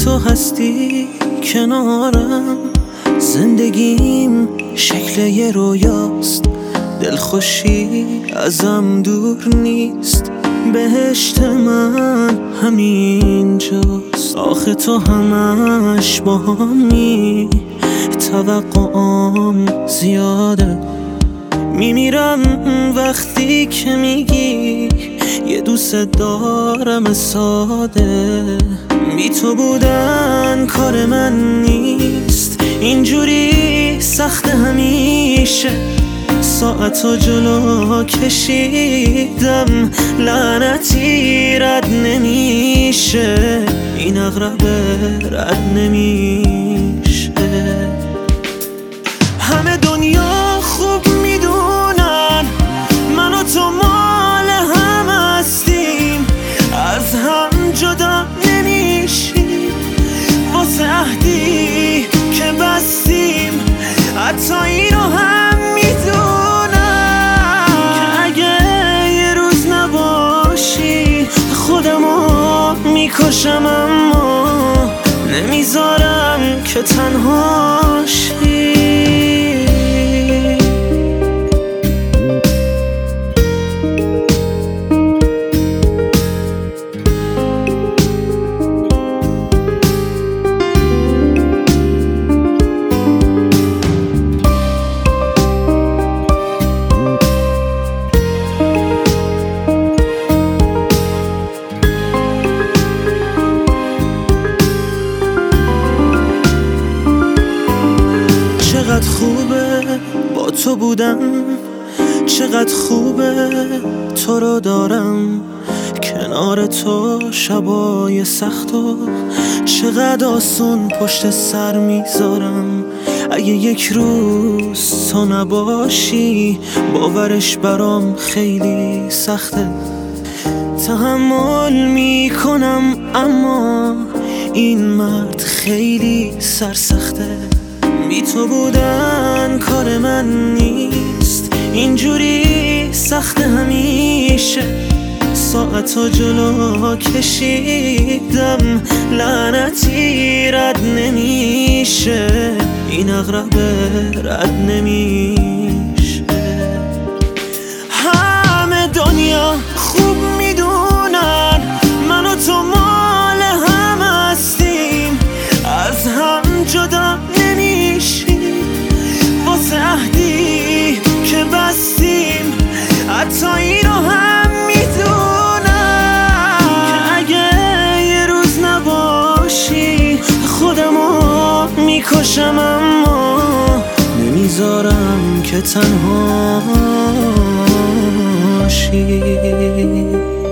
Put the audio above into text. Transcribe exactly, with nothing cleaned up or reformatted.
تو هستی کنارم، زندگیم شکل یه رویاست، دلخوشی ازم دور نیست، بهشت من همینجاست. آخه تو همش با همی، توقعام زیاده، میمیرم وقتی که میگی یه دوست دارم ساده. بی تو بودن کار من نیست، اینجوری سخت همیشه، ساعتو جلو کشیدم لعنتی رد نمیشه، این اغرب رد نمیشه. همه دنیا خوب میدونن من و تو مال هم هستیم، از هم جدا نمیشیم، واسه عهدی که بستیم حتی اینو هم میدونم که اگه یه روز نباشی خودمو میکشم، اما نمیذارم که تنهاشی. چقدر خوبه با تو بودم، چقدر خوبه تو رو دارم کنار تو، شبای سخت و چقدر آسون پشت سر میذارم. اگه یک روز تو نباشی باورش برام خیلی سخته، تحمل میکنم اما این مرد خیلی سرسخته. بی تو بودن کار من نیست، اینجوری سخت همیشه، ساعتو جلو کشیدم لعنتی رد نمیشه، این اغرب رد نمیشه. همه دنیا خوب میدونن من و تو مال هم هستیم، از هم جدا واسه عهدی که بستیم حتی اینو هم میدونم که اگه یه روز نباشی خودمو میکشم، اما نمیذارم که تنهاشی.